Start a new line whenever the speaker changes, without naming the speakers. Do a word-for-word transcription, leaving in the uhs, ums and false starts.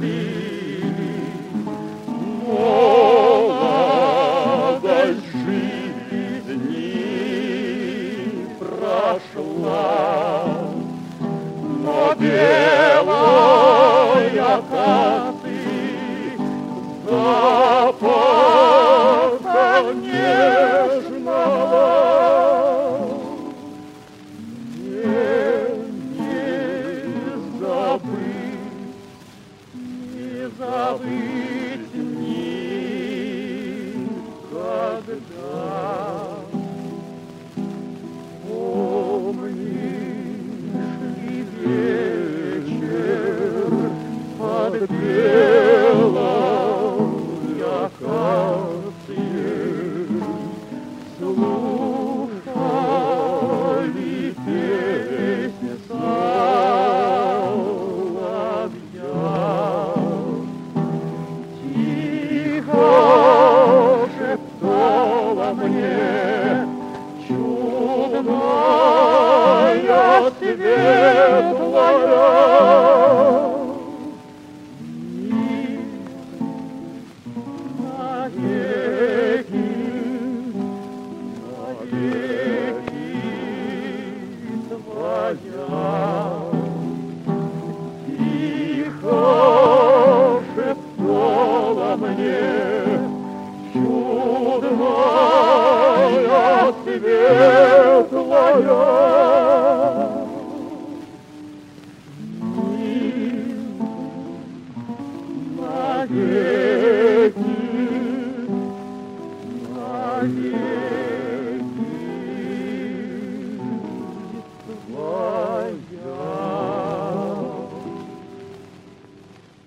продлили молодость жизни прошла, но белая косы запаха нежного забыть никогда. Помнишь ли вечер под белой акацией слушали песни соловья? Шептала мне чудная светлая, навеки, навеки твоя. Тихо шептала мне чудная светлая, навеки.